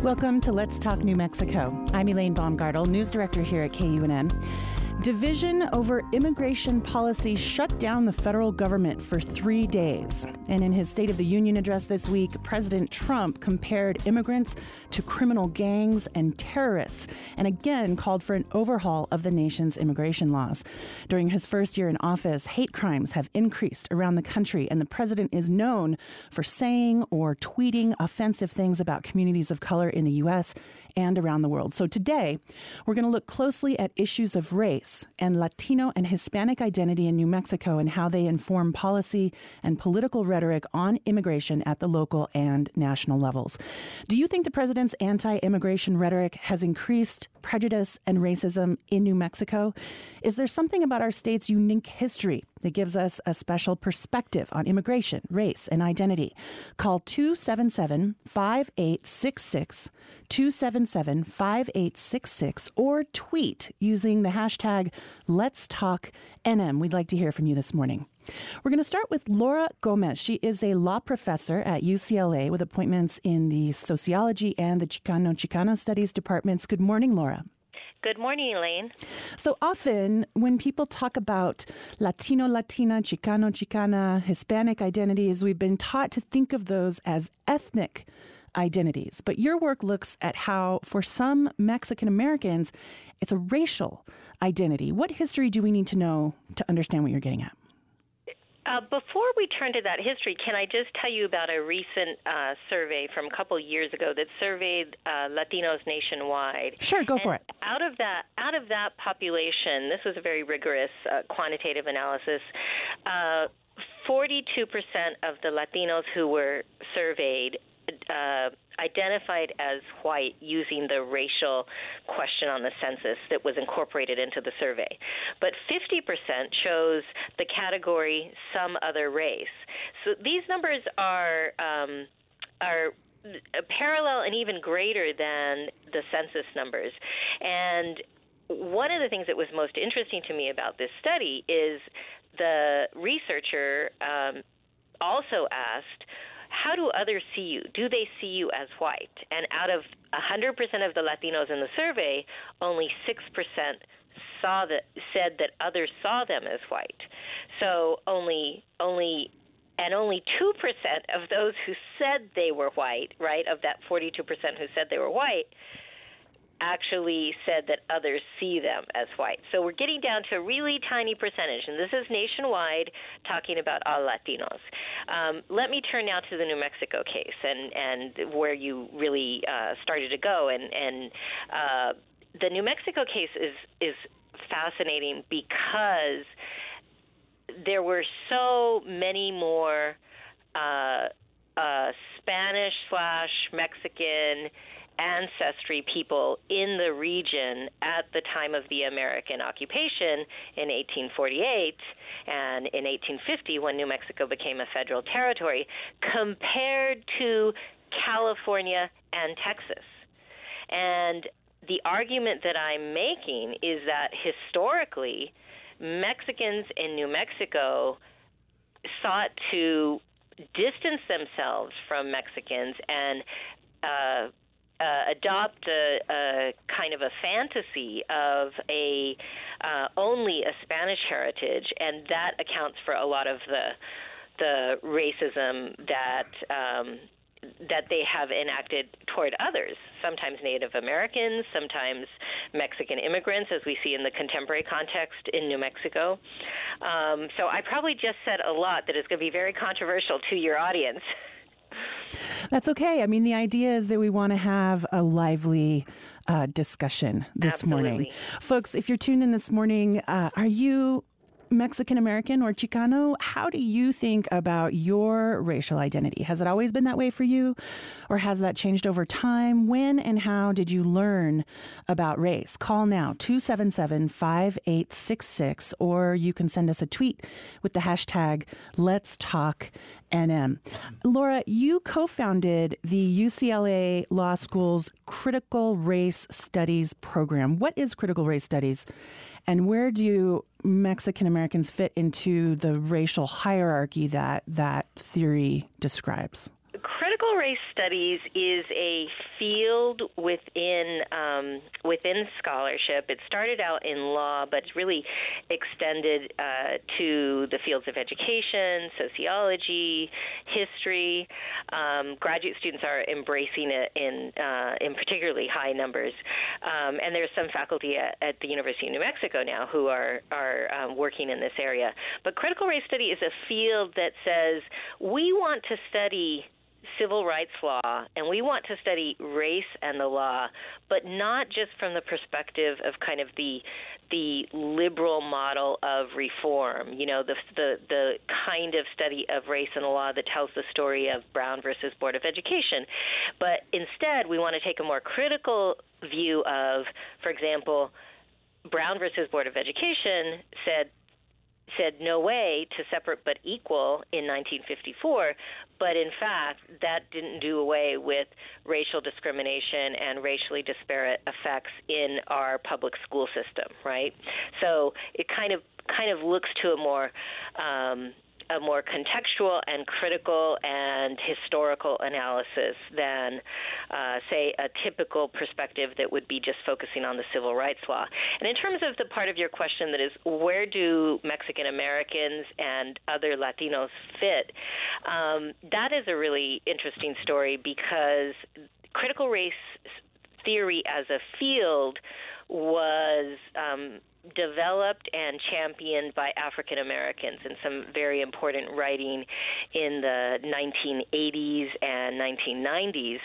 Welcome to Let's Talk New Mexico. I'm Elaine Baumgartel, news director here at KUNM. Division over immigration policy shut down the federal government for 3 days. And in his State of the Union address this week, President Trump compared immigrants to criminal gangs and terrorists, and again called for an overhaul of the nation's immigration laws. During his first year in office, hate crimes have increased around the country, and the president is known for saying or tweeting offensive things about communities of color in the U.S. and around the world. So today, we're going to look closely at issues of race and Latino and Hispanic identity in New Mexico and how they inform policy and political rhetoric on immigration at the local and national levels. Do you think the president's anti-immigration rhetoric has increased prejudice and racism in New Mexico? Is there something about our state's unique history that gives us a special perspective on immigration, race, and identity? Call 277-5866, 277-5866, or tweet using the hashtag #Let'sTalkNM. We'd like to hear from you this morning. We're going to start with Laura Gomez. She is a law professor at UCLA with appointments in the sociology and the Chicano studies departments. Good morning, Laura. Good morning, Elaine. So often when people talk about Latino, Latina, Chicano, Chicana, Hispanic identities, we've been taught to think of those as ethnic identities. But your work looks at how, for some Mexican Americans, it's a racial identity. What history do we need to know to understand what you're getting at? Before we turn to that history, can I just tell you about a recent survey from a couple years ago that surveyed Latinos nationwide? Sure, go for it. Out of that population, this was a very rigorous quantitative analysis. 42% of the Latinos who were surveyed identified as white using the racial question on the census that was incorporated into the survey. But 50% chose the category some other race. So these numbers are parallel and even greater than the census numbers. And one of the things that was most interesting to me about this study is the researcher also asked, how do others see you? Do they see you as white? And out of 100% of the Latinos in the survey, only 6% said that others saw them as white. So only 2% of those who said they were white, right, of that 42% who said they were white, actually said that others see them as white. So we're getting down to a really tiny percentage, and this is nationwide, talking about all Latinos. Let me turn now to the New Mexico case and where you really started to go. And the New Mexico case is fascinating because there were so many more Spanish/Mexican ancestry people in the region at the time of the American occupation in 1848 and in 1850 when New Mexico became a federal territory compared to California and Texas. And the argument that I'm making is that historically Mexicans in New Mexico sought to distance themselves from Mexicans and adopt a kind of a fantasy of only a Spanish heritage, and that accounts for a lot of the racism that they have enacted toward others, sometimes Native Americans, sometimes Mexican immigrants, as we see in the contemporary context in New Mexico. So I probably just said a lot that is going to be very controversial to your audience. That's okay. I mean, the idea is that we want to have a lively discussion this Absolutely. morning. Folks, if you're tuned in this morning, are you Mexican American or Chicano? How do you think about your racial identity? Has it always been that way for you, or has that changed over time? When and how did you learn about race? Call now, 277-5866, or you can send us a tweet with the hashtag #Let'sTalkNM. Laura, you co-founded the UCLA Law School's Critical Race Studies program. What is Critical Race Studies, and where do Mexican Americans fit into the racial hierarchy that theory describes? Critical critical race studies is a field within scholarship. It started out in law, but it's really extended to the fields of education, sociology, history. Graduate students are embracing it in particularly high numbers, and there's some faculty at the University of New Mexico now who are working in this area. But critical race study is a field that says we want to study civil rights law, and we want to study race and the law, but not just from the perspective of kind of the liberal model of reform, the kind of study of race and the law that tells the story of Brown versus Board of Education. But instead, we want to take a more critical view of, for example, Brown versus Board of Education said no way to separate but equal in 1954, but in fact that didn't do away with racial discrimination and racially disparate effects in our public school system, right? So it kind of looks to a more contextual and critical and historical analysis than, say, a typical perspective that would be just focusing on the civil rights law. And in terms of the part of your question that is, where do Mexican Americans and other Latinos fit, that is a really interesting story because critical race theory as a field was developed and championed by African Americans in some very important writing in the 1980s and 1990s.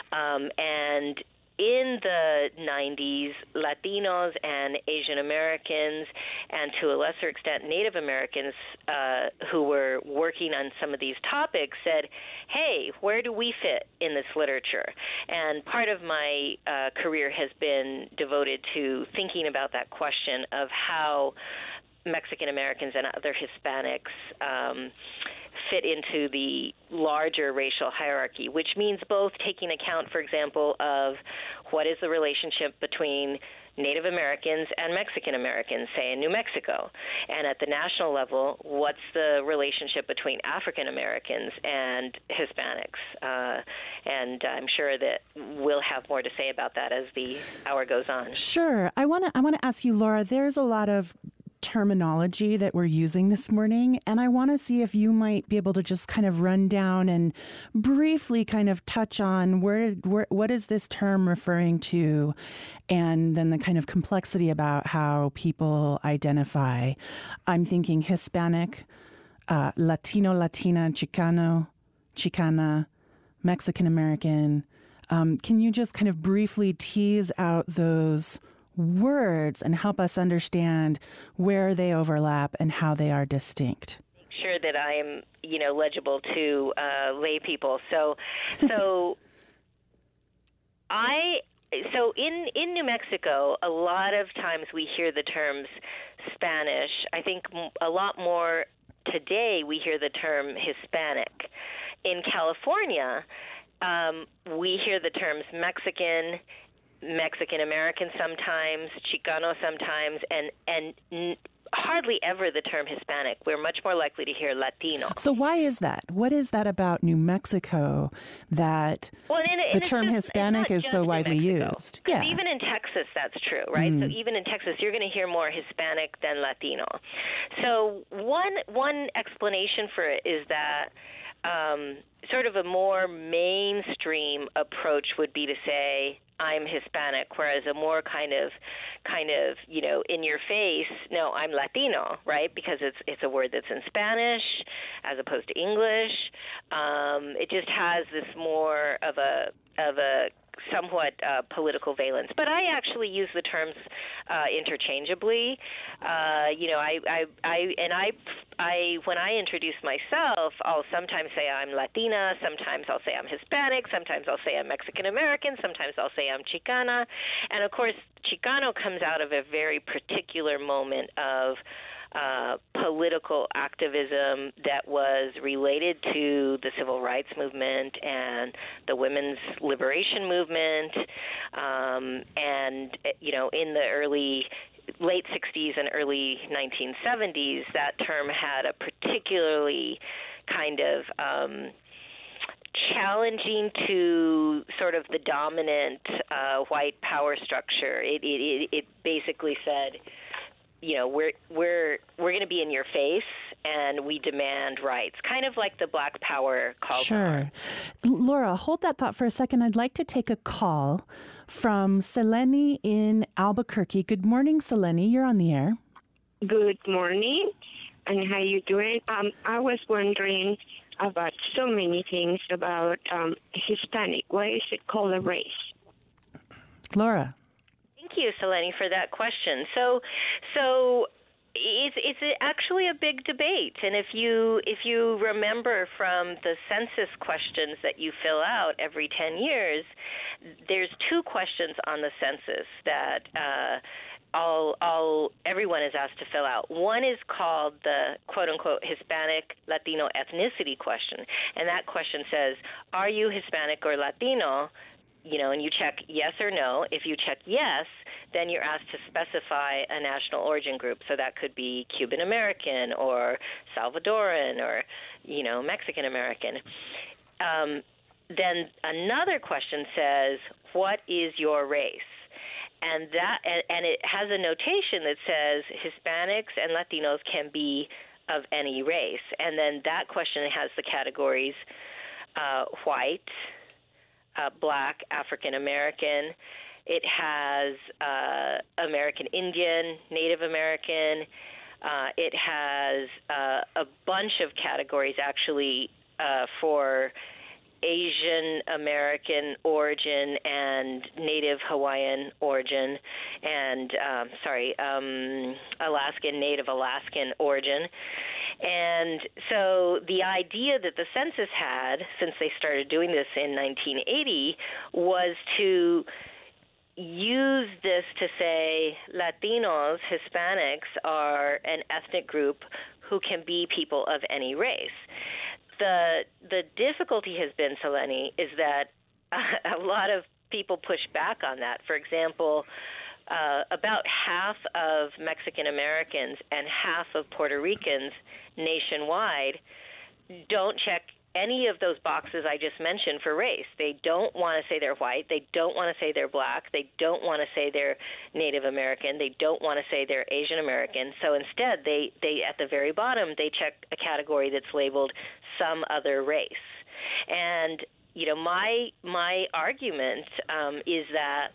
And in the 90s, Latinos and Asian Americans, and to a lesser extent Native Americans who were working on some of these topics said, hey, where do we fit in this literature? And part of my career has been devoted to thinking about that question of how Mexican Americans and other Hispanics fit into the larger racial hierarchy, which means both taking account, for example, of what is the relationship between Native Americans and Mexican Americans, say, in New Mexico. And at the national level, what's the relationship between African Americans and Hispanics? And I'm sure that we'll have more to say about that as the hour goes on. Sure. I want to ask you, Laura, there's a lot of terminology that we're using this morning, and I want to see if you might be able to just kind of run down and briefly kind of touch on what is this term referring to, and then the kind of complexity about how people identify. I'm thinking Hispanic, Latino, Latina, Chicano, Chicana, Mexican American. Can you just kind of briefly tease out those words and help us understand where they overlap and how they are distinct? Sure that I'm, legible to lay people. So in New Mexico, a lot of times we hear the terms Spanish. I think a lot more today we hear the term Hispanic. In California, we hear the terms Mexican American sometimes, Chicano sometimes, and hardly ever the term Hispanic. We're much more likely to hear Latino. So why is that? What is that about New Mexico that the term Hispanic is so widely used? Yeah. Even in Texas, that's true, right? So even in Texas, you're going to hear more Hispanic than Latino. So one explanation for it is that sort of a more mainstream approach would be to say, I'm Hispanic, whereas a more kind of, in your face, no, I'm Latino, right? Because it's a word that's in Spanish as opposed to English. It just has this more of a somewhat political valence. But I actually use the terms interchangeably. When I introduce myself, I'll sometimes say I'm Latina, sometimes I'll say I'm Hispanic, sometimes I'll say I'm Mexican American, sometimes I'll say I'm Chicana. And of course, Chicano comes out of a very particular moment of political activism that was related to the civil rights movement and the women's liberation movement. In the late 60s and early 1970s, that term had a particularly kind of challenging to sort of the dominant white power structure. It basically said, we're going to be in your face and we demand rights, kind of like the Black Power call. Sure. Laura, hold that thought for a second. I'd like to take a call from Selene in Albuquerque. Good morning, Selene. You're on the air. Good morning. And how you doing? I was wondering about so many things about Hispanic. Why is it called a race? Laura. Thank you, Selene, for that question. So it's actually a big debate, and if you remember from the census questions that you fill out every 10 years, there's two questions on the census that everyone is asked to fill out. One is called the quote-unquote Hispanic Latino ethnicity question, and that question says, are you Hispanic or Latino? And you check yes or no. If you check yes, then you're asked to specify a national origin group. So that could be Cuban American or Salvadoran or, Mexican American. Then another question says, what is your race? And it has a notation that says Hispanics and Latinos can be of any race. And then that question has the categories white, Black, African American. It has American Indian, Native American. It has a bunch of categories actually for Asian American origin and Native Hawaiian origin, and Native Alaskan origin. And so the idea that the census had, since they started doing this in 1980, was to use this to say Latinos, Hispanics, are an ethnic group who can be people of any race. The difficulty has been, Selene, is that a lot of people push back on that. For example, about half of Mexican Americans and half of Puerto Ricans nationwide don't check any of those boxes I just mentioned for race. They don't want to say they're white. They don't want to say they're Black. They don't want to say they're Native American. They don't want to say they're Asian American. So instead, they at the very bottom, they check a category that's labeled some other race. And, my argument is that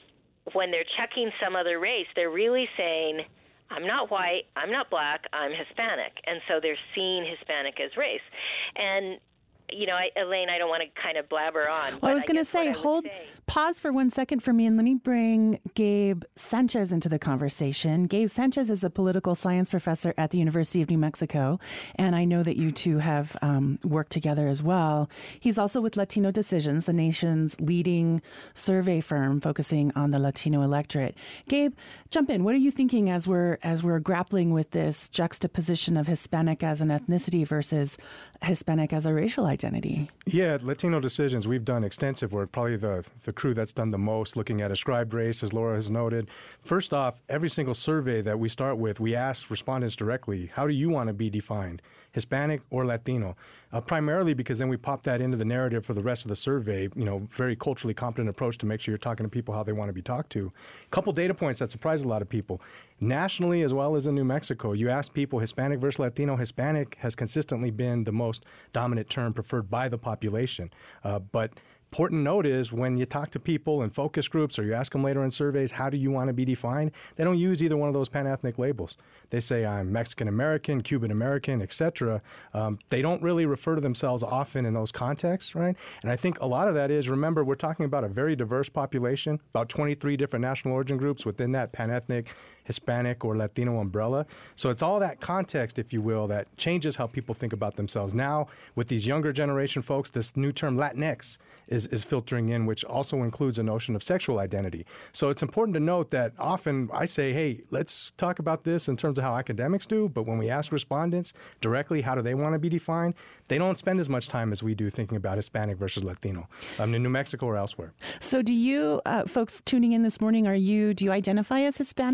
when they're checking some other race, they're really saying, I'm not white, I'm not Black, I'm Hispanic. And so they're seeing Hispanic as race. And, Elaine, I don't want to kind of blabber on. Well, I was going to say, pause for 1 second for me, and let me bring Gabe Sanchez into the conversation. Gabe Sanchez is a political science professor at the University of New Mexico, and I know that you two have worked together as well. He's also with Latino Decisions, the nation's leading survey firm focusing on the Latino electorate. Gabe, jump in. What are you thinking as we're grappling with this juxtaposition of Hispanic as an ethnicity versus Hispanic as a racial identity? Yeah, at Latino Decisions, we've done extensive work, probably the crew that's done the most, looking at ascribed race, as Laura has noted. First off, every single survey that we start with, we ask respondents directly, how do you want to be defined, Hispanic or Latino? Primarily because then we pop that into the narrative for the rest of the survey, very culturally competent approach to make sure you're talking to people how they want to be talked to. A couple data points that surprised a lot of people. Nationally, as well as in New Mexico, you ask people Hispanic versus Latino. Hispanic has consistently been the most dominant term preferred by the population. But important note is when you talk to people in focus groups or you ask them later in surveys, how do you want to be defined? They don't use either one of those pan-ethnic labels. They say I'm Mexican American, Cuban American, etc. They don't really refer to themselves often in those contexts, right? And I think a lot of that is, remember, we're talking about a very diverse population, about 23 different national origin groups within that pan-ethnic, Hispanic or Latino umbrella. So it's all that context, if you will, that changes how people think about themselves. Now, with these younger generation folks, this new term Latinx is filtering in, which also includes a notion of sexual identity. So it's important to note that often I say, hey, let's talk about this in terms of how academics do, but when we ask respondents directly how do they want to be defined, they don't spend as much time as we do thinking about Hispanic versus Latino in New Mexico or elsewhere. So do you, folks tuning in this morning, do you identify as Hispanic?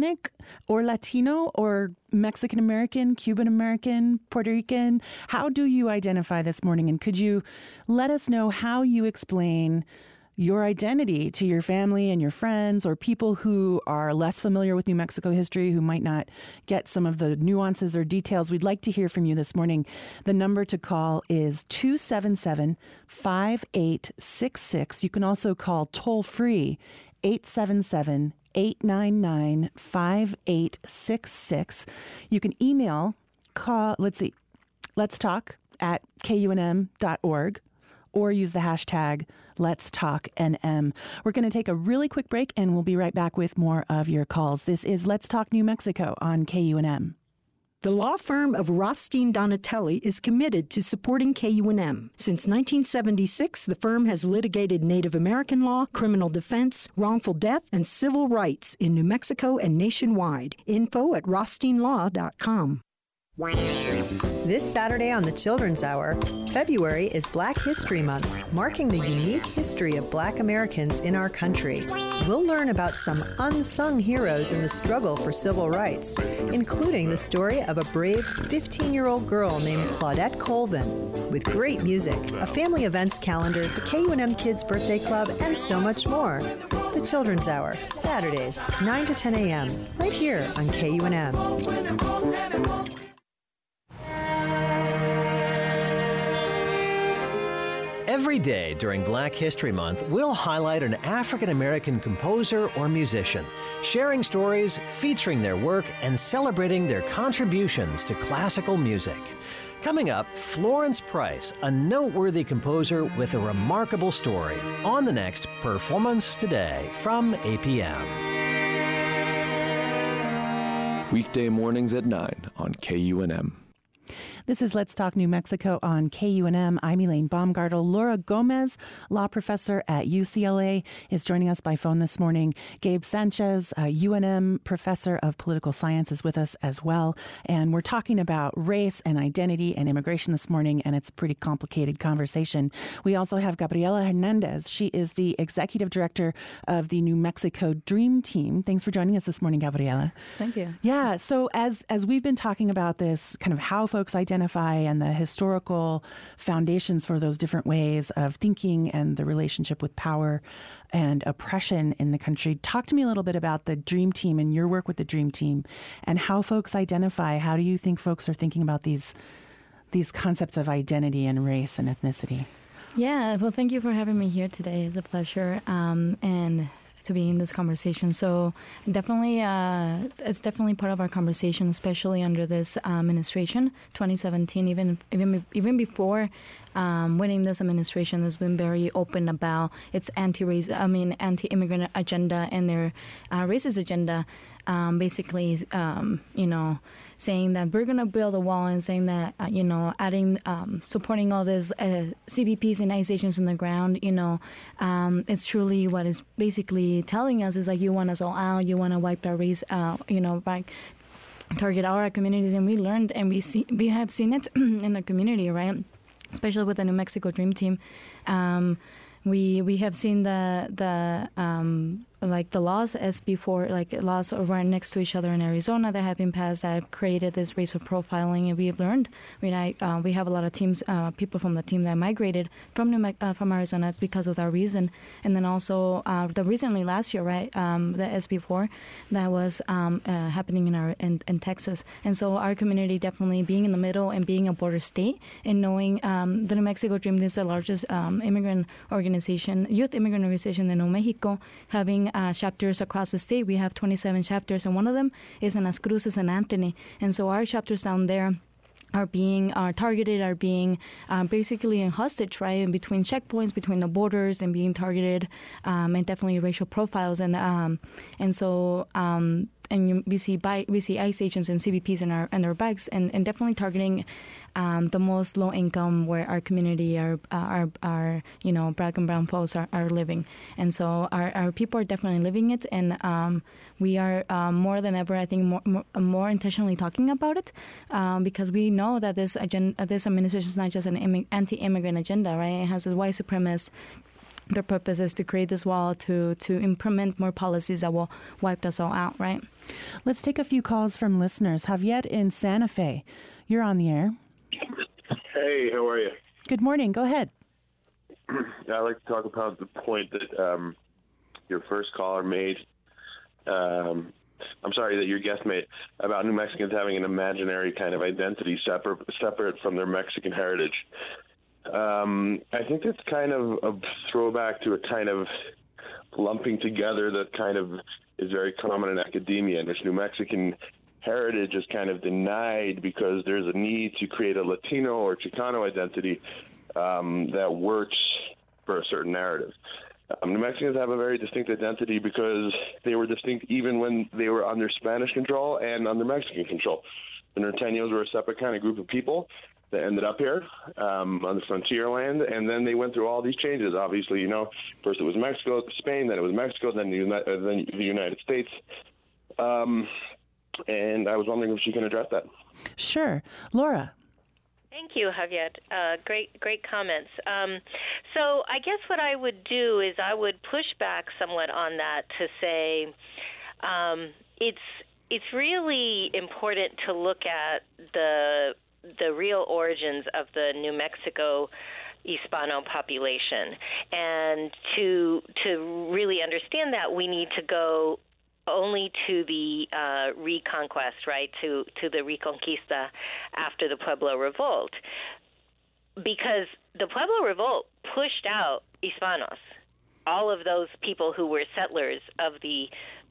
or Latino or Mexican American, Cuban American, Puerto Rican? How do you identify this morning? And could you let us know how you explain your identity to your family and your friends or people who are less familiar with New Mexico history, who might not get some of the nuances or details? We'd like to hear from you this morning. The number to call is 277-5866. You can also call toll-free 877-899-5866. You can email, let's talk at kunm.org, or use the hashtag Let's Talk NM. We're going to take a really quick break, and we'll be right back with more of your calls. This is Let's Talk New Mexico on KUNM. The law firm of Rothstein Donatelli is committed to supporting KUNM. Since 1976, the firm has litigated Native American law, criminal defense, wrongful death, and civil rights in New Mexico and nationwide. Info at rothsteinlaw.com. This Saturday on the Children's Hour, February is Black History Month, marking the unique history of Black Americans in our country. We'll learn about some unsung heroes in the struggle for civil rights, including the story of a brave 15-year-old girl named Claudette Colvin. With great music, a family events calendar, the KUNM Kids Birthday Club, and so much more. The Children's Hour, Saturdays, 9 to 10 a.m., right here on KUNM. Every day during Black History Month, we'll highlight an African-American composer or musician, sharing stories, featuring their work, and celebrating their contributions to classical music. Coming up, Florence Price, a noteworthy composer with a remarkable story, on the next Performance Today from APM. Weekday mornings at 9 on KUNM. This is Let's Talk New Mexico on KUNM. I'm Elaine Baumgartel. Laura Gomez, law professor at UCLA, is joining us by phone this morning. Gabe Sanchez, a UNM professor of political science, is with us as well. And we're talking about race and identity and immigration this morning, and it's a pretty complicated conversation. We also have Gabriela Hernandez. She is the executive director of the New Mexico Dream Team. Thanks for joining us this morning, Gabriela. Thank you. Yeah, so as we've been talking about this, kind of how folks identify and the historical foundations for those different ways of thinking and the relationship with power and oppression in the country. Talk to me a little bit about the Dream Team and your work with the Dream Team and how folks identify. How do you think folks are thinking about these concepts of identity and race and ethnicity? Yeah, well, thank you for having me here today. It's a pleasure. And to be in this conversation. So definitely, it's definitely part of our conversation, especially under this administration, 2017, even before winning this administration has been very open about its anti-immigrant agenda and their racist agenda, basically, saying that we're going to build a wall and saying that, adding, supporting all these CBPs and organizations on the ground, it's truly what is basically telling us is like, you want us all out, you want to wipe our race out, target our communities. And we learned and we have seen it in the community, right? Especially with the New Mexico Dream Team. We have seen the laws as before, like laws right next to each other in Arizona that have been passed that have created this racial profiling, and we've learned. We have a lot of teams, people from the team that migrated from from Arizona because of that reason, and then also recently last year, right, the SB4 that was happening in Texas, and so our community definitely being in the middle and being a border state and knowing the New Mexico Dream is the largest immigrant organization, youth immigrant organization in New Mexico, having chapters across the state. We have 27 chapters, and one of them is in Las Cruces and Anthony. And so our chapters down there are being targeted, are being basically in hostage, right, in between checkpoints, between the borders, and being targeted, and definitely racial profiles, and so. We see ICE agents and CBPs in their bikes, and definitely targeting the most low income where our community, our Black and brown folks are living, and so our people are definitely living it, and we are more than ever, I think, more intentionally talking about it, because we know that this administration is not just an anti-immigrant agenda, right? It has a white supremacist their purpose is to create this wall to implement more policies that will wipe us all out, right? Let's take a few calls from listeners. Javier in Santa Fe, you're on the air. Hey, how are you? Good morning. Go ahead. I'd like to talk about the point that your first caller made. That your guest made about New Mexicans having an imaginary kind of identity separate from their Mexican heritage. I think that's kind of a throwback to a kind of lumping together that kind of is very common in academia, in which New Mexican heritage is kind of denied because there's a need to create a Latino or Chicano identity that works for a certain narrative. New Mexicans have a very distinct identity because they were distinct even when they were under Spanish control and under Mexican control. The Norteños were a separate kind of group of people that ended up here on the frontier land, and then they went through all these changes. Obviously, first it was Mexico, Spain, then it was Mexico, then the United States. And I was wondering if she can address that. Sure. Laura. Thank you, Javier. Great comments. So I guess what I would do is I would push back somewhat on that to say it's really important to look at the real origins of the New Mexico Hispano population, and to really understand that, we need to go only to the reconquest, right, to the Reconquista after the Pueblo Revolt, because the Pueblo Revolt pushed out Hispanos, all of those people who were settlers of the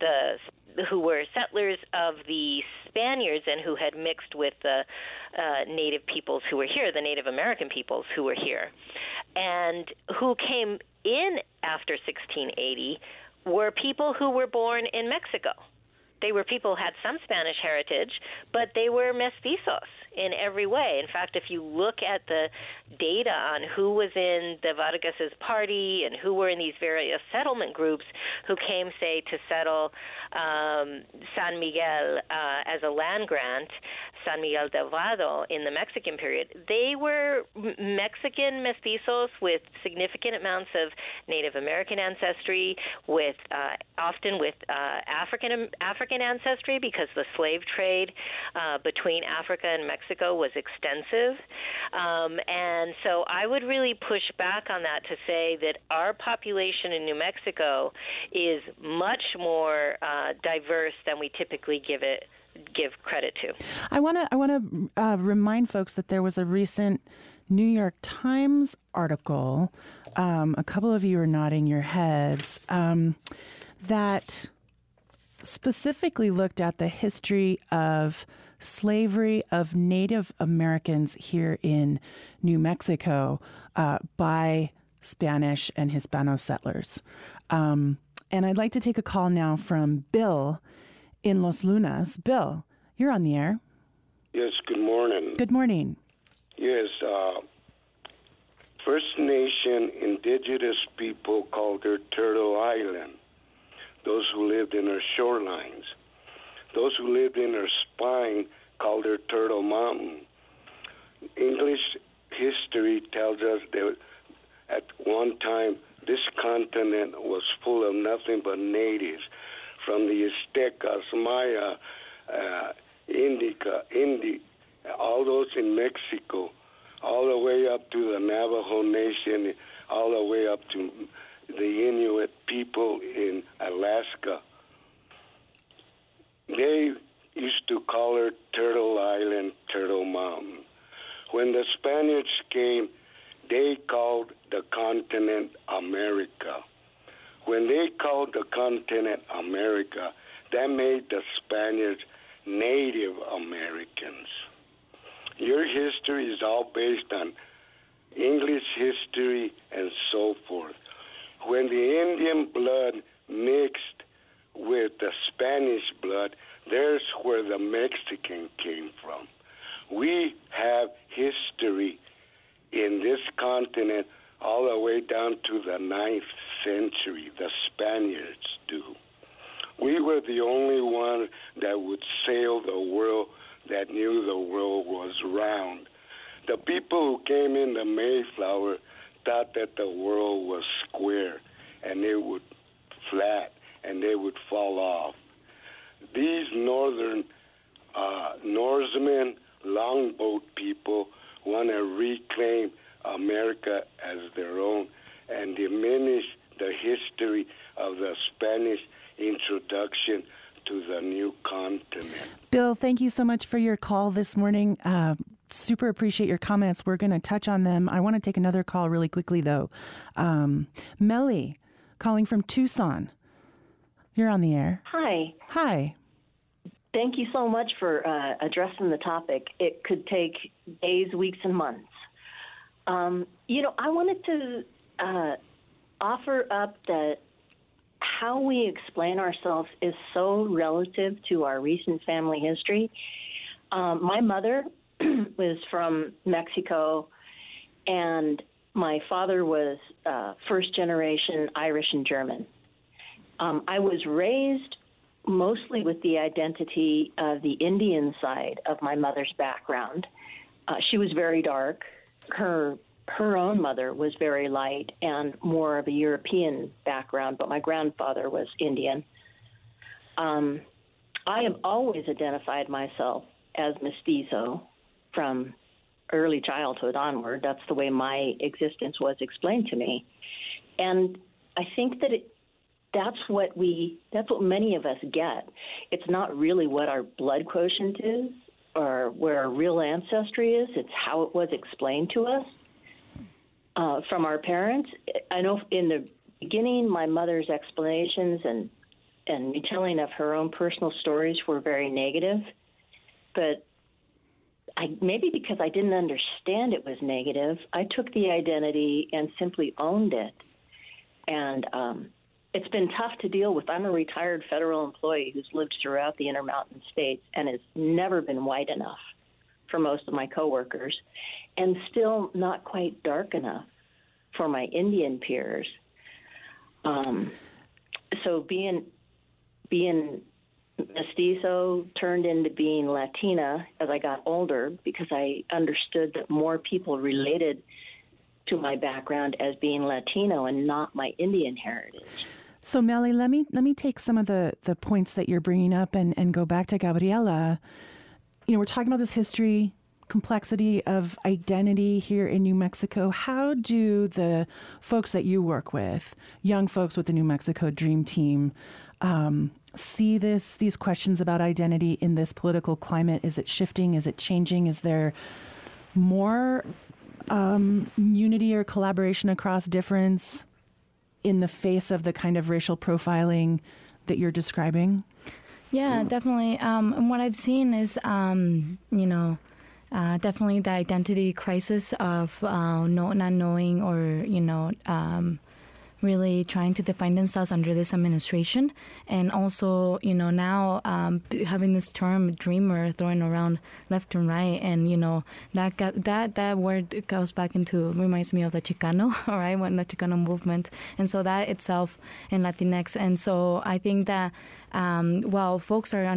Spaniards and who had mixed with the native peoples who were here, the Native American peoples who were here, and who came in after 1680 were people who were born in Mexico. They were people who had some Spanish heritage, but they were mestizos in every way. In fact, if you look at the data on who was in the Vargas's party and who were in these various settlement groups who came, say, to settle San Miguel as a land grant, San Miguel del Vado in the Mexican period, they were Mexican mestizos with significant amounts of Native American ancestry, with often with African ancestry, because the slave trade between Africa and Mexico was extensive. And so I would really push back on that to say that our population in New Mexico is much more diverse than we typically give credit to. I want to remind folks that there was a recent New York Times article, a couple of you are nodding your heads, that specifically looked at the history of slavery of Native Americans here in New Mexico by Spanish and Hispano settlers. And I'd like to take a call now from Bill in Los Lunas. Bill, you're on the air. Yes, good morning. Good morning. Yes, First Nation indigenous people called their Turtle Island, those who lived in their shorelines. Those who lived in their spine called their Turtle Mountain. English history tells us that at one time this continent was full of nothing but natives, from the Aztecas, Maya, Indi, all those in Mexico, all the way up to the Navajo Nation, all the way up to the Inuit people in Alaska. They used to call her Turtle Island, Turtle Mountain. When the Spaniards came, they called the continent America. When they called the continent America, that made the Spaniards Native Americans. Your history is all based on English history and so forth. When the Indian blood mixed with the Spanish blood, there's where the Mexican came from. We have history in this continent all the way down to the 9th century. The Spaniards do. We were the only ones that would sail the world, that knew the world was round. The people who came in the Mayflower thought that the world was square and it would flat and they would fall off. These Norsemen longboat people want to reclaim America as their own and diminish the history of the Spanish introduction to the new continent. Bill, thank you so much for your call this morning. Super appreciate your comments. We're going to touch on them. I want to take another call really quickly, though. Melly, calling from Tucson. You're on the air. Hi. Hi. Thank you so much for addressing the topic. It could take days, weeks, and months. I wanted to offer up that how we explain ourselves is so relative to our recent family history. My mother was from Mexico, and my father was first generation Irish and German. I was raised mostly with the identity of the Indian side of my mother's background. She was very dark. Her own mother was very light and more of a European background, but my grandfather was Indian. I have always identified myself as mestizo from early childhood onward. That's the way my existence was explained to me. And I think that that's what many of us get. It's not really what our blood quotient is or where our real ancestry is. It's how it was explained to us from our parents. I know in the beginning, my mother's explanations and retelling of her own personal stories were very negative, but maybe because I didn't understand it was negative, I took the identity and simply owned it. And it's been tough to deal with. I'm a retired federal employee who's lived throughout the Intermountain States and has never been white enough for most of my coworkers, and still not quite dark enough for my Indian peers. So being mestizo turned into being Latina as I got older, because I understood that more people related to my background as being Latino and not my Indian heritage. So, Melly, let me take some of the points that you're bringing up and go back to Gabriela. We're talking about this history, complexity of identity here in New Mexico. How do the folks that you work with, young folks with the New Mexico Dream Team, see these questions about identity in this political climate? Is it shifting? Is it changing? Is there more unity or collaboration across difference in the face of the kind of racial profiling that you're describing? Yeah, definitely. And what I've seen is, definitely the identity crisis of not knowing or, really trying to define themselves under this administration. And also, now having this term dreamer thrown around left and right. And, that word goes back reminds me of the Chicano, all right, when the Chicano movement. And so that itself in Latinx. And so I think that while folks are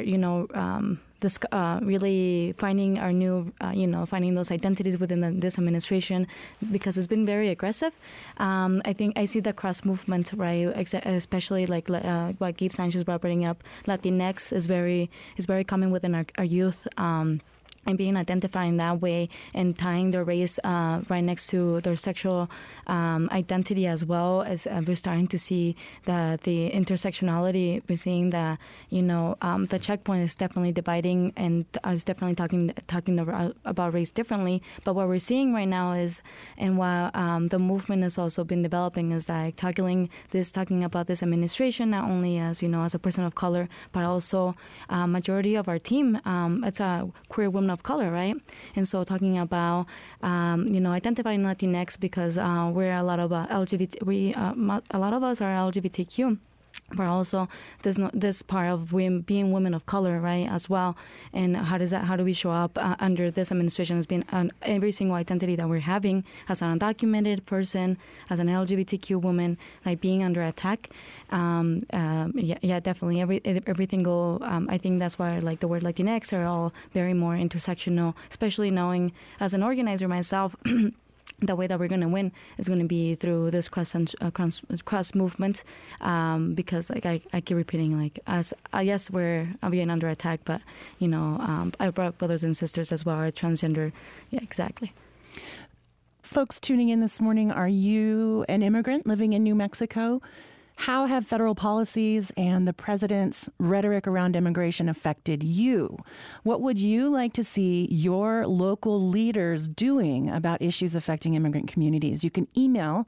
really finding our new, finding those identities within this administration, because it's been very aggressive. I think I see the cross movement, right? Especially like what Gabe Sanchez brought bringing up. Latinx is very common within our youth. And being identifying that way and tying their race right next to their sexual identity as well, as we're starting to see the intersectionality. We're seeing that the checkpoint is definitely dividing and is definitely talking about race differently. But what we're seeing right now is, and while the movement has also been developing, is that talking about this administration not only as as a person of color, but also majority of our team, it's a queer women of color, right? And so talking about, identifying Latinx because we're a lot of LGBT, a lot of us are LGBTQ. But also this part of being women of color, right, as well. And how do we show up under this administration as being every single identity that we're having as an undocumented person, as an LGBTQ woman, like being under attack. Definitely everything I think that's why like the word Latinx are all very more intersectional, especially knowing as an organizer myself. the way that we're going to win is going to be through this cross movement, because like I keep repeating, like, as yes, we're being under attack, but our brothers and sisters as well are transgender. Yeah, exactly. Folks tuning in this morning, are you an immigrant living in New Mexico? How have federal policies and the president's rhetoric around immigration affected you? What would you like to see your local leaders doing about issues affecting immigrant communities? You can email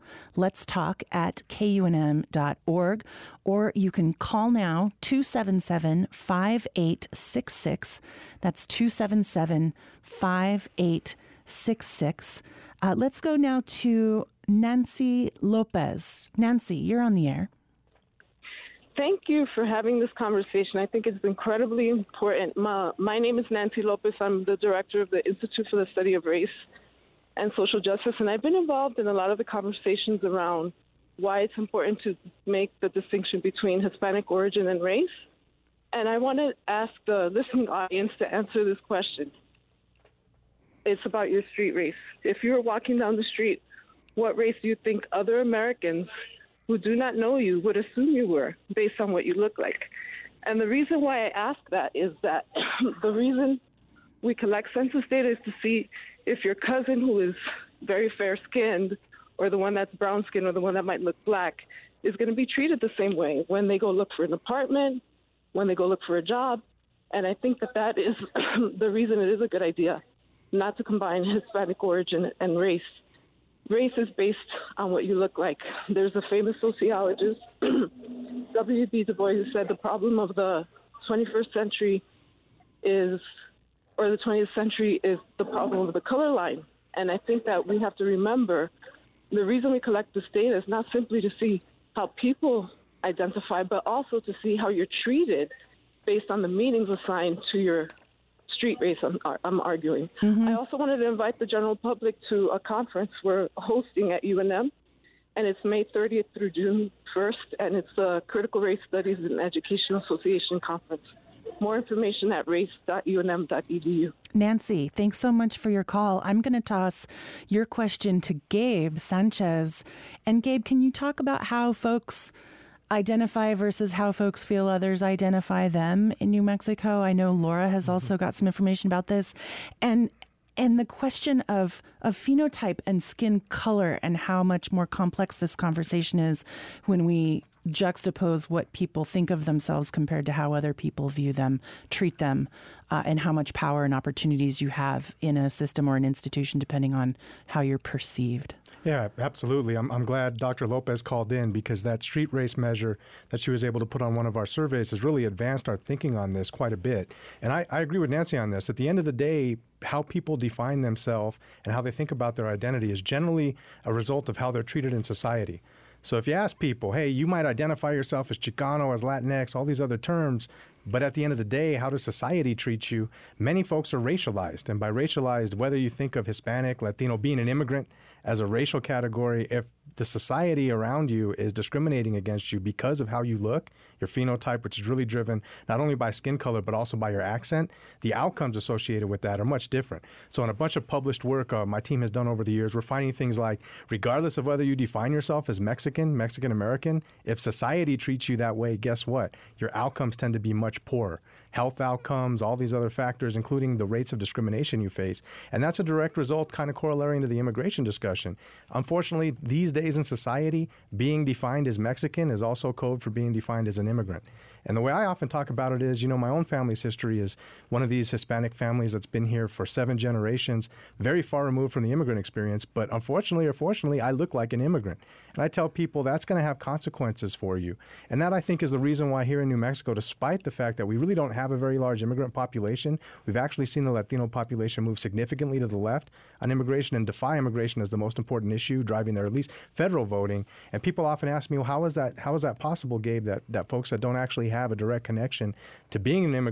letstalk@kunm.org, or you can call now 277-5866. That's 277-5866. Let's go now to Nancy Lopez. Nancy, you're on the air. Thank you for having this conversation. I think it's incredibly important. My name is Nancy Lopez. I'm the director of the Institute for the Study of Race and Social Justice, and I've been involved in a lot of the conversations around why it's important to make the distinction between Hispanic origin and race. And I want to ask the listening audience to answer this question. It's about your street race. If you were walking down the street, what race do you think other Americans who do not know you would assume you were based on what you look like? And the reason why I ask that is that the reason we collect census data is to see if your cousin who is very fair-skinned, or the one that's brown-skinned, or the one that might look black, is going to be treated the same way when they go look for an apartment, when they go look for a job. And I think that is the reason it is a good idea not to combine Hispanic origin and race. Race is based on what you look like. There's a famous sociologist, W.B. Du Bois, who said the problem of the 21st century the 20th century is the problem of the color line. And I think that we have to remember the reason we collect this data is not simply to see how people identify, but also to see how you're treated based on the meanings assigned to your street race, I'm arguing. Mm-hmm. I also wanted to invite the general public to a conference we're hosting at UNM, and it's May 30th through June 1st, and it's the Critical Race Studies and Education Association Conference. More information at race.unm.edu. Nancy, thanks so much for your call. I'm going to toss your question to Gabe Sanchez. And Gabe, can you talk about how folks identify versus how folks feel others identify them in New Mexico? I know Laura has also got some information about this. And the question of phenotype and skin color and how much more complex this conversation is when we juxtapose what people think of themselves compared to how other people view them, treat them, and how much power and opportunities you have in a system or an institution depending on how you're perceived. Yeah, absolutely. I'm glad Dr. Lopez called in, because that street race measure that she was able to put on one of our surveys has really advanced our thinking on this quite a bit. And I agree with Nancy on this. At the end of the day, how people define themselves and how they think about their identity is generally a result of how they're treated in society. So if you ask people, hey, you might identify yourself as Chicano, as Latinx, all these other terms, but at the end of the day, how does society treat you? Many folks are racialized. And by racialized, whether you think of Hispanic, Latino, being an immigrant as a racial category, if the society around you is discriminating against you because of how you look, your phenotype, which is really driven not only by skin color but also by your accent, the outcomes associated with that are much different. So in a bunch of published work my team has done over the years, we're finding things like, regardless of whether you define yourself as Mexican, Mexican-American, if society treats you that way, guess what? Your outcomes tend to be much poorer. Health outcomes, all these other factors, including the rates of discrimination you face. And that's a direct result kind of corollating to the immigration discussion. Unfortunately, these days in society, being defined as Mexican is also code for being defined as an immigrant. And the way I often talk about it is, my own family's history is one of these Hispanic families that's been here for 7 generations, very far removed from the immigrant experience. But unfortunately or fortunately, I look like an immigrant. And I tell people that's going to have consequences for you. And that, I think, is the reason why here in New Mexico, despite the fact that we really don't have a very large immigrant population, we've actually seen the Latino population move significantly to the left on immigration and defy immigration as the most important issue, driving their at least federal voting. And people often ask me, well, how is that possible, Gabe, that folks that don't actually have a direct connection to being an immigrant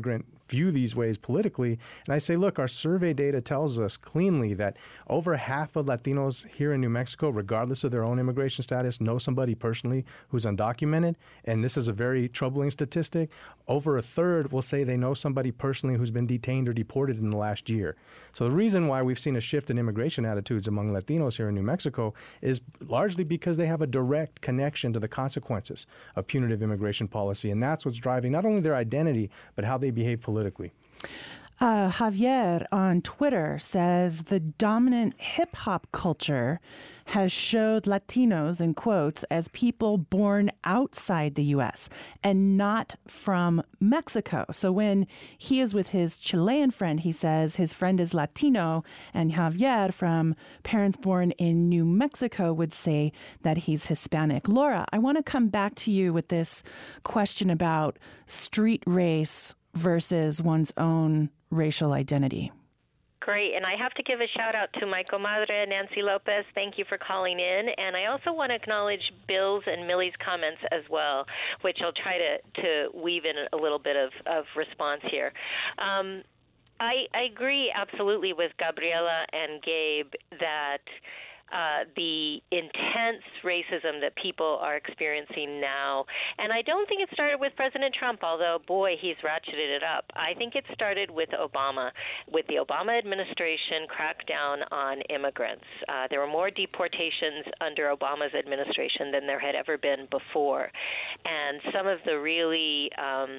view these ways politically. And I say, look, our survey data tells us cleanly that over half of Latinos here in New Mexico, regardless of their own immigration status, know somebody personally who's undocumented. And this is a very troubling statistic. Over a third will say they know somebody personally who's been detained or deported in the last year. So the reason why we've seen a shift in immigration attitudes among Latinos here in New Mexico is largely because they have a direct connection to the consequences of punitive immigration policy. And that's what's driving not only their identity, but how they behave politically. Javier on Twitter says the dominant hip-hop culture has showed Latinos, in quotes, as people born outside the U.S. and not from Mexico. So when he is with his Chilean friend, he says his friend is Latino, and Javier, from parents born in New Mexico, would say that he's Hispanic. Laura, I want to come back to you with this question about street race versus one's own racial identity. Great, and I have to give a shout out to my comadre, Nancy Lopez. Thank you for calling in, and I also want to acknowledge Bill's and Millie's comments as well, which I'll try to weave in a little bit of response here. I agree absolutely with Gabriela and Gabe that the intense racism that people are experiencing now, and I don't think it started with President Trump, although, boy, he's ratcheted it up. I think it started with Obama, with the Obama administration crackdown on immigrants. There were more deportations under Obama's administration than there had ever been before, and some of the really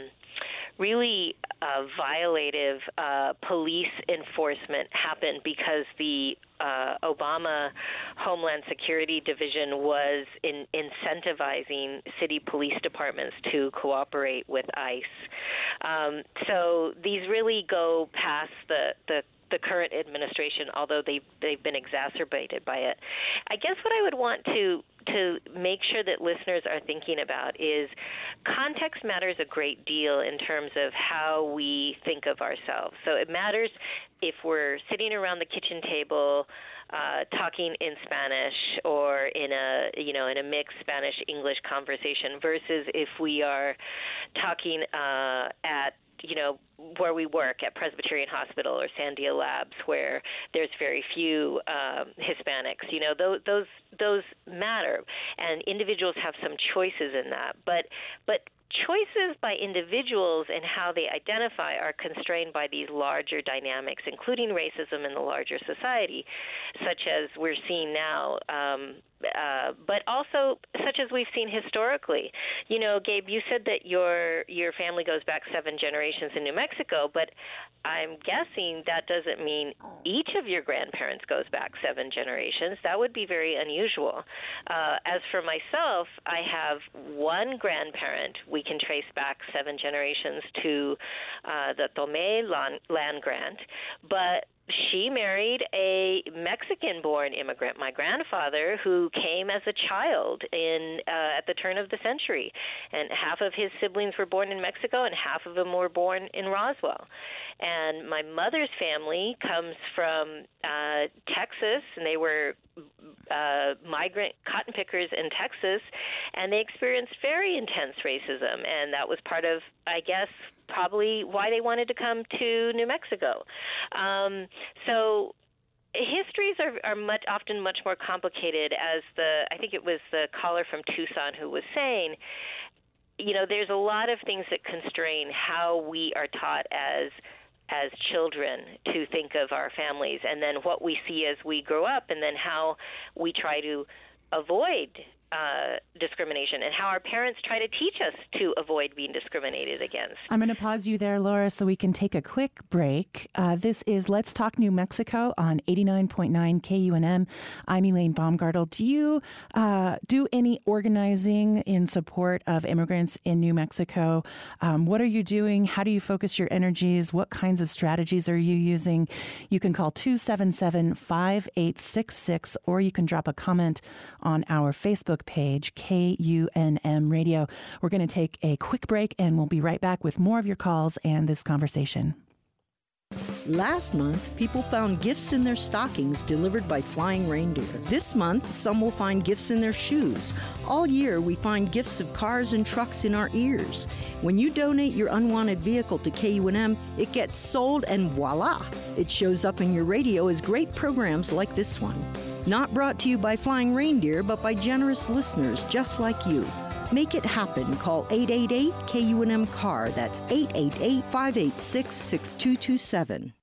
violative police enforcement happened because the Obama Homeland Security Division was incentivizing city police departments to cooperate with ICE. So these really go past the current administration, although they've been exacerbated by it. I guess what I would want to make sure that listeners are thinking about is context matters a great deal in terms of how we think of ourselves. So it matters if we're sitting around the kitchen table talking in Spanish or in a mixed Spanish-English conversation versus if we are talking at where we work at Presbyterian Hospital or Sandia Labs, where there's very few Hispanics. Those matter, and individuals have some choices in that. But choices by individuals and how they identify are constrained by these larger dynamics, including racism in the larger society, such as we're seeing now, but also such as we've seen historically. Gabe, you said that your family goes back 7 generations in New Mexico, but I'm guessing that doesn't mean each of your grandparents goes back 7 generations. That would be very unusual. As for myself, I have one grandparent. We can trace back 7 generations to the Tomé land grant, but she married a Mexican-born immigrant, my grandfather, who came as a child at the turn of the century. And half of his siblings were born in Mexico, and half of them were born in Roswell. And my mother's family comes from Texas, and they were migrant cotton pickers in Texas, and they experienced very intense racism. And that was part of, I guess, probably why they wanted to come to New Mexico. So histories are often much more complicated, as I think it was the caller from Tucson who was saying. There's a lot of things that constrain how we are taught as children to think of our families, and then what we see as we grow up, and then how we try to avoid discrimination, and how our parents try to teach us to avoid being discriminated against. I'm going to pause you there, Laura, so we can take a quick break. This is Let's Talk New Mexico on 89.9 KUNM. I'm Elaine Baumgartel. Do you do any organizing in support of immigrants in New Mexico? What are you doing? How do you focus your energies? What kinds of strategies are you using? You can call 277-5866, or you can drop a comment on our Facebook page, KUNM Radio. We're going to take a quick break, and we'll be right back with more of your calls and this conversation. Last month, people found gifts in their stockings delivered by flying reindeer. This month, some will find gifts in their shoes. All year, we find gifts of cars and trucks in our ears. When you donate your unwanted vehicle to KUNM, it gets sold and voila! It shows up in your radio as great programs like this one. Not brought to you by flying reindeer, but by generous listeners just like you. Make it happen. Call 888-KUNM-CAR. That's 888-586-6227.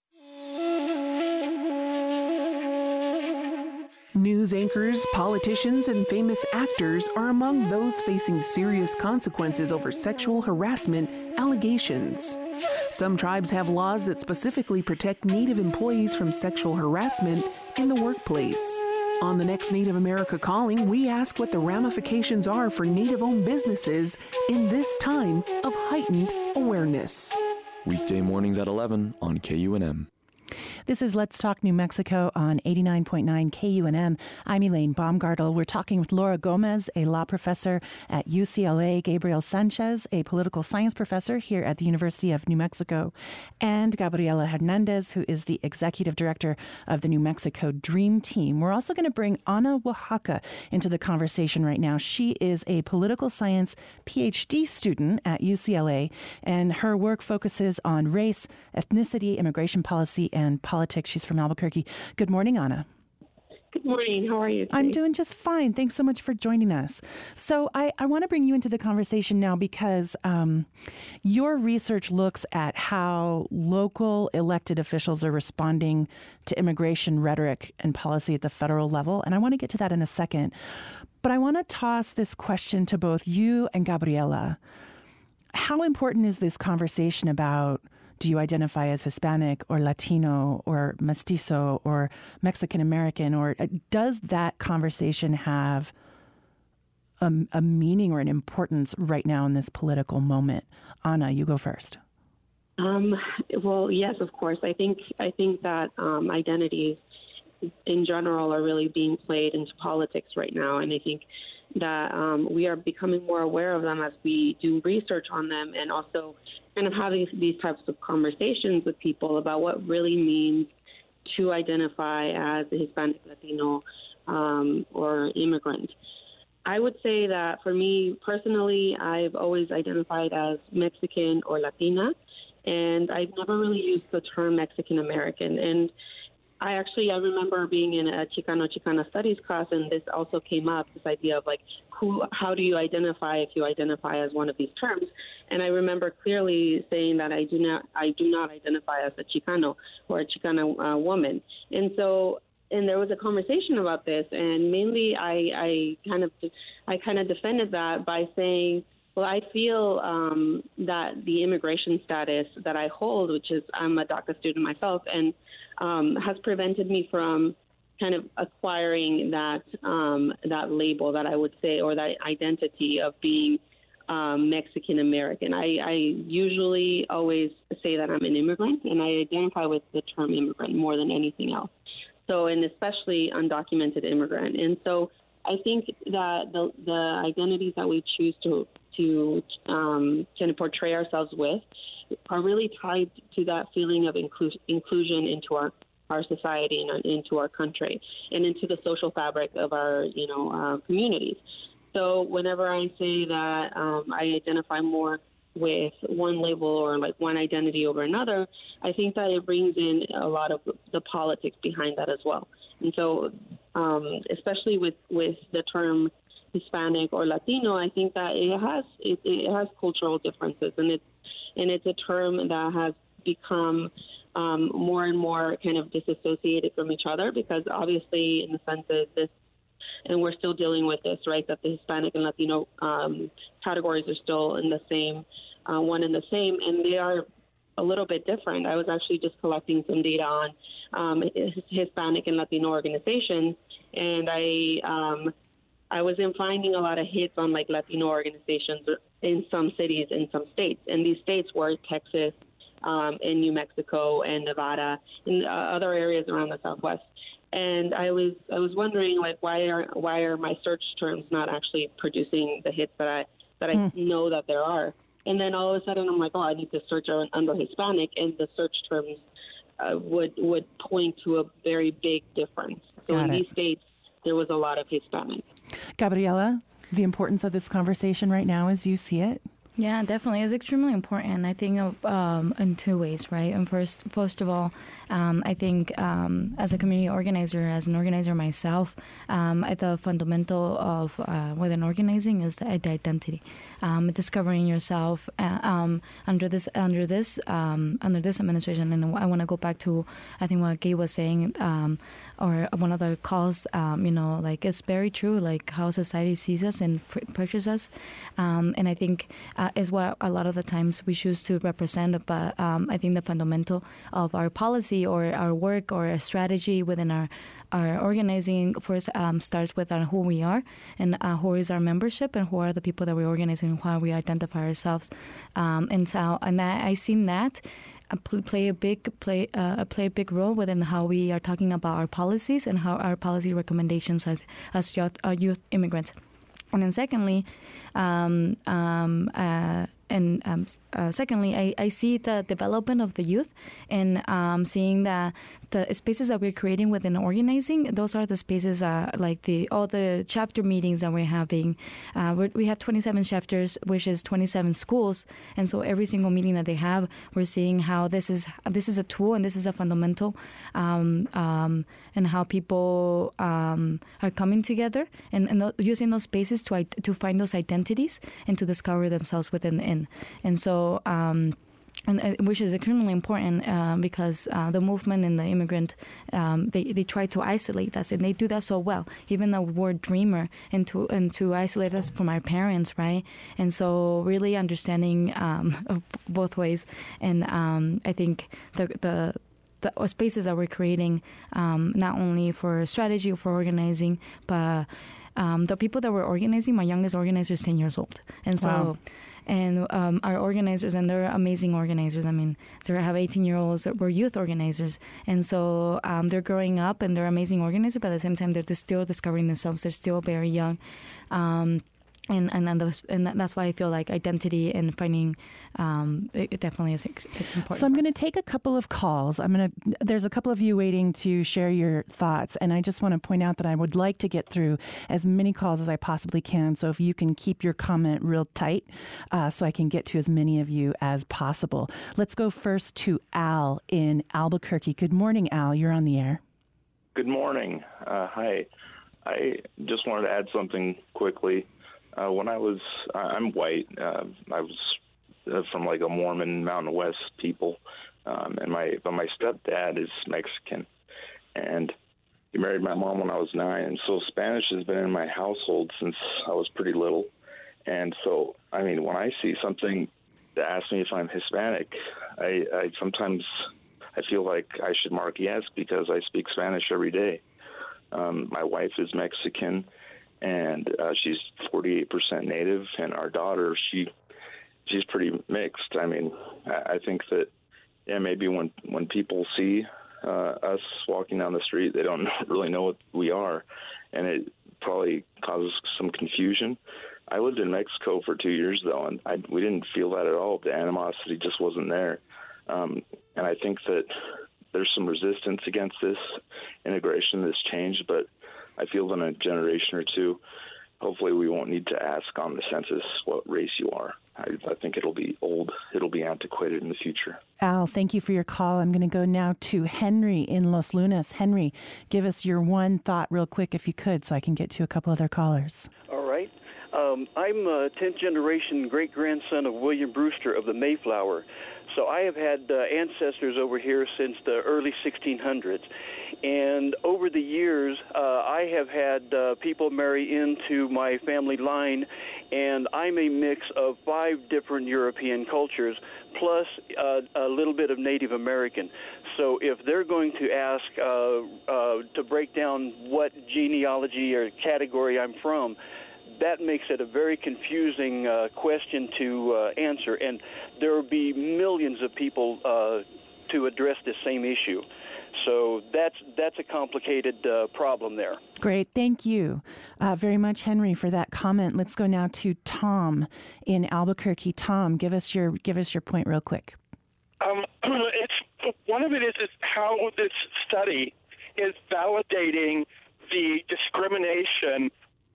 News anchors, politicians, and famous actors are among those facing serious consequences over sexual harassment allegations. Some tribes have laws that specifically protect Native employees from sexual harassment in the workplace. On the next Native America Calling, we ask what the ramifications are for Native-owned businesses in this time of heightened awareness. Weekday mornings at 11 on KUNM. This is Let's Talk New Mexico on 89.9 KUNM. I'm Elaine Baumgartel. We're talking with Laura Gomez, a law professor at UCLA, Gabriel Sanchez, a political science professor here at the University of New Mexico, and Gabriela Hernandez, who is the executive director of the New Mexico Dream Team. We're also going to bring Ana Oaxaca into the conversation right now. She is a political science PhD student at UCLA, and her work focuses on race, ethnicity, immigration policy, and politics. She's from Albuquerque. Good morning, Ana. Good morning. How are you today? I'm doing just fine. Thanks so much for joining us. So I want to bring you into the conversation now because your research looks at how local elected officials are responding to immigration rhetoric and policy at the federal level. And I want to get to that in a second. But I want to toss this question to both you and Gabriela. How important is this conversation about do you identify as Hispanic or Latino or Mestizo or Mexican American, or does that conversation have a meaning or an importance right now in this political moment? Ana, you go first. Well, yes, of course. I think that identities in general are really being played into politics right now, and I think that we are becoming more aware of them as we do research on them, and also kind of having these types of conversations with people about what really means to identify as a Hispanic, Latino, or immigrant. I would say that for me personally, I've always identified as Mexican or Latina, and I've never really used the term Mexican American. And I remember being in a Chicana studies class, and this also came up, this idea of like, how do you identify if you identify as one of these terms? And I remember clearly saying that I do not identify as a Chicano or a Chicana woman. And there was a conversation about this, and mainly I kind of defended that by saying, well, I feel that the immigration status that I hold, which is I'm a DACA student myself, and has prevented me from kind of acquiring that label that I would say, or that identity of being Mexican American. I usually always say that I'm an immigrant, and I identify with the term immigrant more than anything else. So, and especially undocumented immigrant. And so I think that the identities that we choose to kind of portray ourselves with are really tied to that feeling of inclusion into our society and into our country and into the social fabric of our communities. So whenever I say that I identify more with one label or like one identity over another, I think that it brings in a lot of the politics behind that as well. And so especially with the term Hispanic or Latino, I think that it has cultural differences, and it's a term that has become more and more kind of disassociated from each other, because obviously in the census, and we're still dealing with this, right, that the Hispanic and Latino categories are still in the same, one and the same, and they are a little bit different. I was actually just collecting some data on Hispanic and Latino organizations, and I was finding a lot of hits on like Latino organizations in some cities, in some states, and these states were Texas, in New Mexico and Nevada and other areas around the Southwest. And I was wondering, like, why are my search terms not actually producing the hits that I know that there are? And then all of a sudden I'm like, I need to search under Hispanic, and the search terms would point to a very big difference. So in these states, there was a lot of Hispanic. Gabriela, the importance of this conversation right now as you see it? Yeah, definitely. It's extremely important, I think, in two ways, right? And first of all, I think as a community organizer, as an organizer myself, at the fundamental of within organizing is the identity. Discovering yourself under this administration, and I want to go back to I think what Gay was saying, or one of the calls. Like it's very true, like how society sees us and pictures us, and I think is what a lot of the times we choose to represent. But I think the fundamental of our policy or our work or a strategy within our organizing first starts with who we are and who is our membership and who are the people that we're organizing and how we identify ourselves. I seen that play a big role within how we are talking about our policies and how our policy recommendations as youth immigrants. And then secondly, I see the development of the youth and seeing that the spaces that we're creating within organizing, those are the spaces like all the chapter meetings that we're having. We have 27 chapters, which is 27 schools, and so every single meeting that they have, we're seeing how this is a tool and this is a fundamental, and how people are coming together and using those spaces to find those identities and to discover themselves within. And so. Which is extremely important because the movement and the immigrant, they try to isolate us, and they do that so well. Even the word dreamer, and to isolate us from our parents, right? And so really understanding both ways, and I think the spaces that we're creating, not only for strategy or for organizing, but the people that we're organizing. My youngest organizer is 10 years old, and so. Wow. And our organizers, and they're amazing organizers. I mean, they have 18-year-olds. We're youth organizers. And so they're growing up, and they're amazing organizers, but at the same time, they're still discovering themselves. They're still very young. And that's why I feel like identity and finding it definitely is it's important. So I'm going to take a couple of calls. There's a couple of you waiting to share your thoughts, and I just want to point out that I would like to get through as many calls as I possibly can. So if you can keep your comment real tight, so I can get to as many of you as possible. Let's go first to Al in Albuquerque. Good morning, Al. You're on the air. Good morning. Hi. I just wanted to add something quickly. When I'm white. I was from like a Mormon Mountain West people, but my stepdad is Mexican, and he married my mom when I was 9, and so Spanish has been in my household since I was pretty little. And so, I mean, when I see something that asks me if I'm Hispanic, I sometimes I feel like I should mark yes because I speak Spanish every day. My wife is Mexican. And she's 48% native, and our daughter, she's pretty mixed. I mean, I think that, maybe when people see us walking down the street, they don't really know what we are, and it probably causes some confusion. I lived in Mexico for 2 years, though, and we didn't feel that at all. The animosity just wasn't there. And I think that there's some resistance against this integration, this change, but I feel in a generation or two, hopefully we won't need to ask on the census what race you are. I think it'll be old. It'll be antiquated in the future. Al, thank you for your call. I'm going to go now to Henry in Los Lunas. Henry, give us your one thought real quick if you could so I can get to a couple other callers. All right. I'm a 10th generation great-grandson of William Brewster of the Mayflower. So I have had ancestors over here since the early 1600s. And over the years, I have had people marry into my family line, and I'm a mix of 5 different European cultures, plus a little bit of Native American. So if they're going to ask to break down what genealogy or category I'm from, that makes it a very confusing question to answer, and there will be millions of people to address this same issue. So that's a complicated problem there. Great, thank you very much, Henry, for that comment. Let's go now to Tom in Albuquerque. Tom, give us your point real quick. It's one of it is how this study is validating the discrimination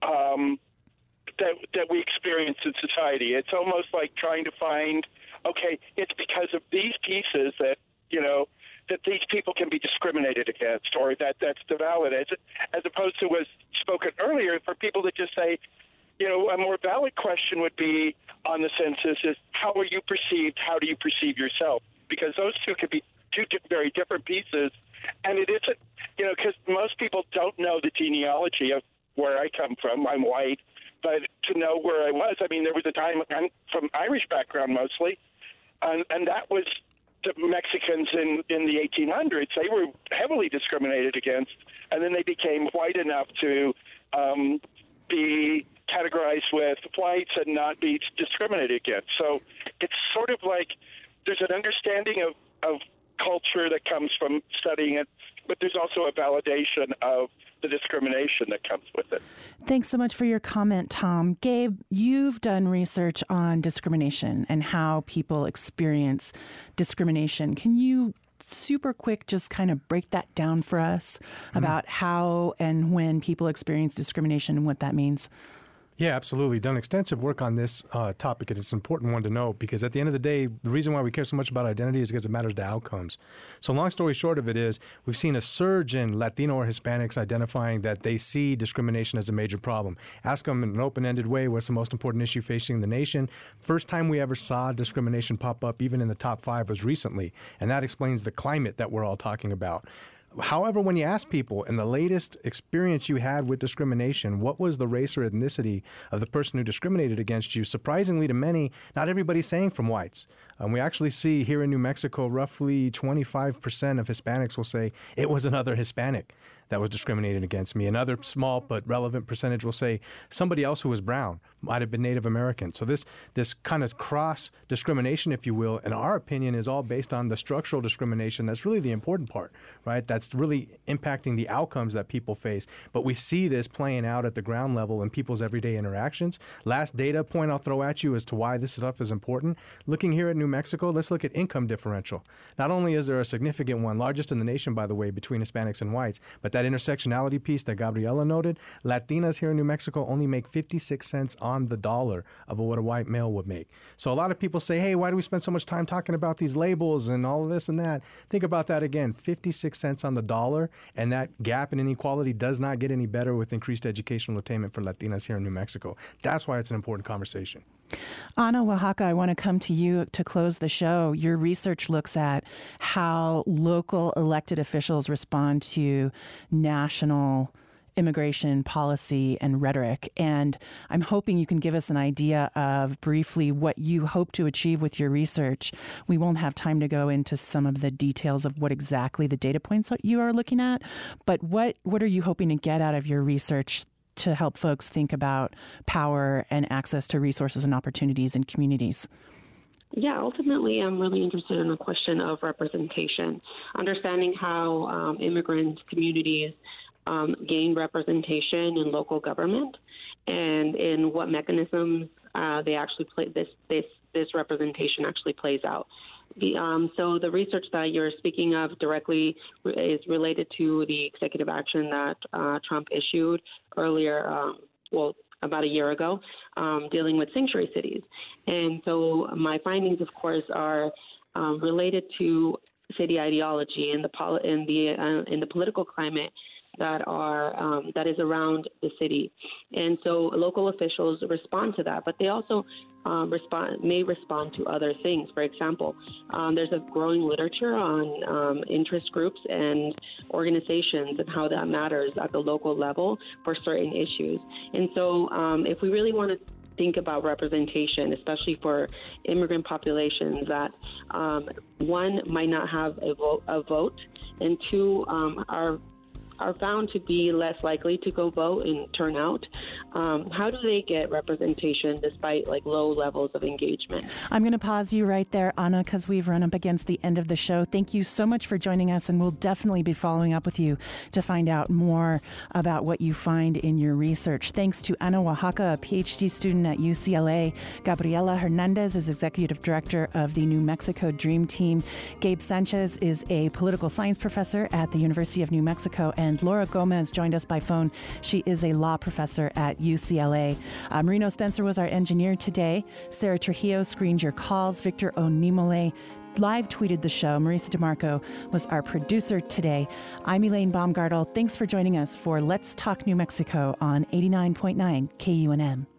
that we experience in society. It's almost like trying to find, okay, it's because of these pieces that, that these people can be discriminated against, or that's the valid, as opposed to was spoken earlier for people that just say, a more valid question would be on the census is, how are you perceived? How do you perceive yourself? Because those two could be two very different pieces. And it isn't, because most people don't know the genealogy of where I come from. I'm white. But to know where I was, there was a time, I'm from Irish background mostly, and that was the Mexicans in the 1800s. They were heavily discriminated against, and then they became white enough to be categorized with whites and not be discriminated against. So it's sort of like there's an understanding of culture that comes from studying it, but there's also a validation of the discrimination that comes with it. Thanks so much for your comment, Tom. Gabe, you've done research on discrimination and how people experience discrimination. Can you super quick just kind of break that down for us about how and when people experience discrimination and what that means? Yeah, absolutely. Done extensive work on this topic, and it's an important one to know because at the end of the day, the reason why we care so much about identity is because it matters to outcomes. So long story short of it is we've seen a surge in Latino or Hispanics identifying that they see discrimination as a major problem. Ask them in an open-ended way, what's the most important issue facing the nation? First time we ever saw discrimination pop up, even in the top 5, was recently, and that explains the climate that we're all talking about. However, when you ask people in the latest experience you had with discrimination, what was the race or ethnicity of the person who discriminated against you? Surprisingly to many, not everybody's saying from whites. We actually see here in New Mexico, roughly 25% of Hispanics will say it was another Hispanic that was discriminated against me. Another small but relevant percentage will say somebody else who was brown, might have been Native American. So this kind of cross discrimination, if you will, in our opinion, is all based on the structural discrimination. That's really the important part, right? That's really impacting the outcomes that people face. But we see this playing out at the ground level in people's everyday interactions. Last data point I'll throw at you as to why this stuff is important. Looking here at New Mexico, let's look at income differential. Not only is there a significant one, largest in the nation, by the way, between Hispanics and whites, but that intersectionality piece that Gabriela noted, Latinas here in New Mexico only make 56 cents on the dollar of what a white male would make. So a lot of people say, hey, why do we spend so much time talking about these labels and all of this and that? Think about that again, 56 cents on the dollar, and that gap in inequality does not get any better with increased educational attainment for Latinas here in New Mexico. That's why it's an important conversation. Ana Oaxaca, I want to come to you to close the show. Your research looks at how local elected officials respond to national immigration policy and rhetoric. And I'm hoping you can give us an idea of briefly what you hope to achieve with your research. We won't have time to go into some of the details of what exactly the data points you are looking at, but what are you hoping to get out of your research to help folks think about power and access to resources and opportunities in communities? Yeah, ultimately, I'm really interested in the question of representation, understanding how immigrant communities gain representation in local government and in what mechanisms they actually play this representation actually plays out. So the research that you're speaking of directly is related to the executive action that Trump issued earlier, about a year ago, dealing with sanctuary cities. And so my findings, of course, are related to city ideology and in the political climate that is around the city. And so local officials respond to that, but they also may respond to other things. For example, there's a growing literature on interest groups and organizations and how that matters at the local level for certain issues. And so if we really want to think about representation, especially for immigrant populations that, one, might not have a vote, and two, are are found to be less likely to go vote and turn out, how do they get representation despite like low levels of engagement? I'm going to pause you right there, Anna, because we've run up against the end of the show. Thank you so much for joining us, and we'll definitely be following up with you to find out more about what you find in your research. Thanks to Ana Oaxaca, a PhD student at UCLA. Gabriela Hernandez is Executive Director of the New Mexico Dream Team. Gabe Sanchez is a political science professor at the University of New Mexico. And Laura Gomez joined us by phone. She is a law professor at UCLA. Marino Spencer was our engineer today. Sarah Trujillo screened your calls. Victor Onimole live tweeted the show. Marisa DeMarco was our producer today. I'm Elaine Baumgartel. Thanks for joining us for Let's Talk New Mexico on 89.9 KUNM.